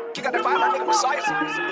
Kick out the ball and nigga precise.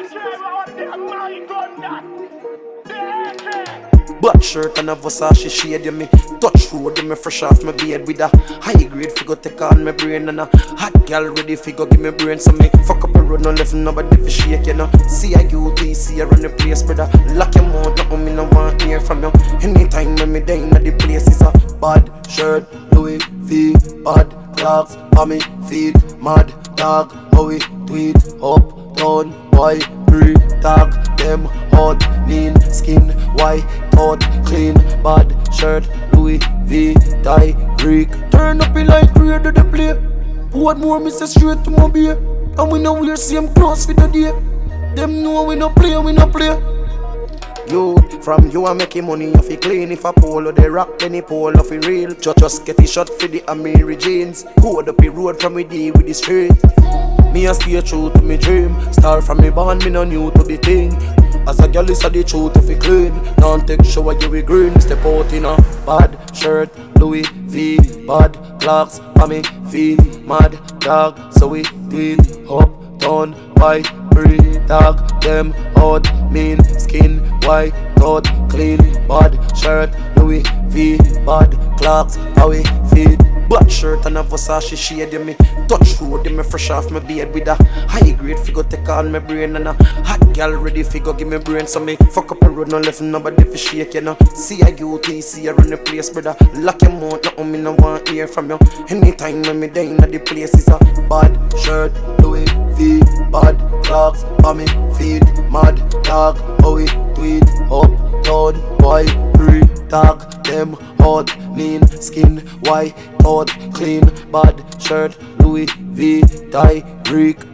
Black shirt and a Versace shade, you me touch road, you me fresh off my beard with a high grade figure take on my brain and a hot girl ready figure give me brain so me fuck up a road, no left nobody fi shake, you know. See a UT, see a run the place, brother. Lock your mouth, nothing me no want hear from you. Anytime when me down at the place is a bad shirt, Louis V, bad clocks on me feet, mad dog, how we tweet up, down, boy, pre tag them hot, mean skin, white, hot, clean, bad shirt, Louis V, tie, Greek. Turn up it like rear to the play. What more me say straight to my beer. And we know wear same clothes for the day. Them know we no play, we no play. You, from you a making money, you fi clean. If a polo they rock, then he polo fi real. Just get it shot for the Amiri jeans. Code up the road from we deal with the street. Me a stay true to me dream. Star from me band, me no new to the thing. As a girl is a the truth if it clean. Don't take shower, you we green. Step out in a bad shirt, Louis V, bad clocks on me feet, mad dog. So we tweet up, down, white, pre tag them hot, mean skin, white, hot, clean, bad shirt, Louis V, bad clocks, how we feet. Black shirt and a Versace shade, you me touch road, you me fresh off my beard with a high grade figure take on my brain and a hot girl ready figure give me brain so me fuck up a road, no left nobody fi shake, you know. See a UT, see a run the place, brother. Lock your mouth, nothing me no want hear from you. Anytime when me down at the place is a bad shirt, Louis V, bad clocks on me feet, mad dog, how we tweet up, down, boy, pre tag them hot, mean skin, white, hot, clean, bad shirt, Louis V, tie, Greek.